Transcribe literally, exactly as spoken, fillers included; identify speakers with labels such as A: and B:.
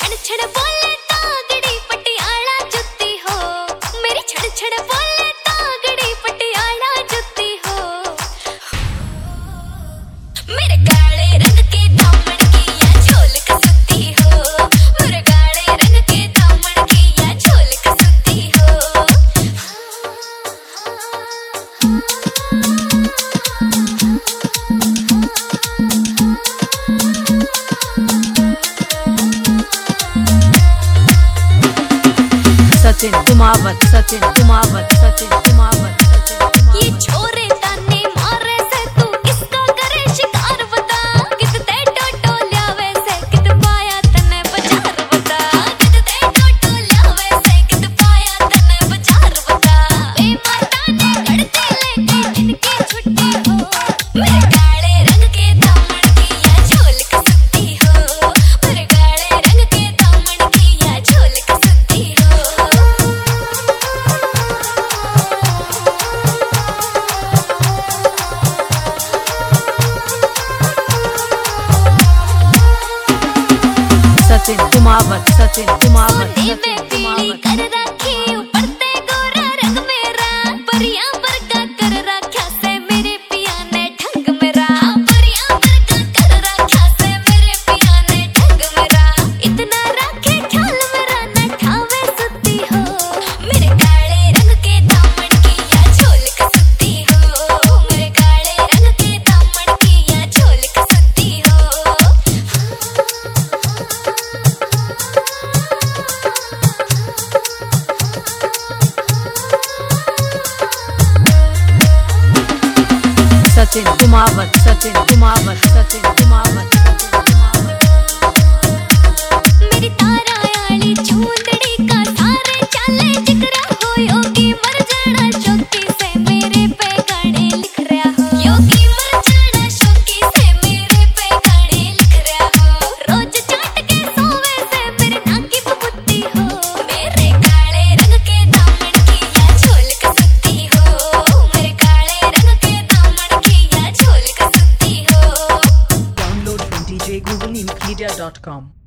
A: छड़ छड़ बोले तागड़ी पटियाला जुत्ती हो, मेरी छड़ छड़ बोले तागड़ी पटियाला जुत्ती हो। मेरे काले रंग के दामन की या झोल कसुती हो, मेरे काले रंग के दामन की या झोल कसुती हो।
B: सचिन कुमावत सचिन कुमावत सचिन कुमावत सचिन कुमावत।
A: ये छोरे ताने मारे से तू किसका करे शिकार बता, कित ते टोटो ल्यावे से कित पाया तने बाजार बता, कित ते टोटो ल्यावे से कित पाया तने बाजार बता। ए माता ने गड़ते लेके जिनकी छुट्टी हो, मेरे काले रंग के दामन की या झोल कसुती हो, मेरे काले रंग के दामन की या झोल कसुती हो।
B: सचिन कुमावत सचिन कुमावत
A: सोने
B: सचिन
A: में पीली
B: कुमावत।
A: कर रखी ऊपर ते गोरा रंग मेरा, परियां वर्गा कर रखा से मेरे पिया ने ढंग मेरा, परियां वर्गा कर रखा से मेरे पिया ने ढंग मेरा। इतना रखे ख्याल मेरा न ठावे सुती हो, मेरे काले रंग के दामन की या झोल कसुती हो, मेरे काले रंग के दामन की या झोल कसुती हो।
B: सचिन कुमावत सचिन कुमावत सचिन कुमावत सचिन कुमावत।
A: मेरी तारा आली चूंदड़ी का सारे चाले जिगरा हो, योगी मर जाना शौकी से मेरे पे गाने लिख रहा हो, योगी मर जाना शौकी से मेरे पे गाने लिख रहा हो। रोज चाट के सोवे से मेरे नाकी बबुत्ती हो, मेरे काले रंग के दामन की या झोल कसुती हो, मेरे काले रंग के दामन की या झोल कसुती हो।
C: Download from d j google media dot com